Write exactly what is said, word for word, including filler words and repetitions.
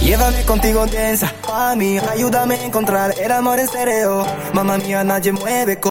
Llévame contigo densa, mami, ayúdame a encontrar el amor en serio. Mamma mía, nadie mueve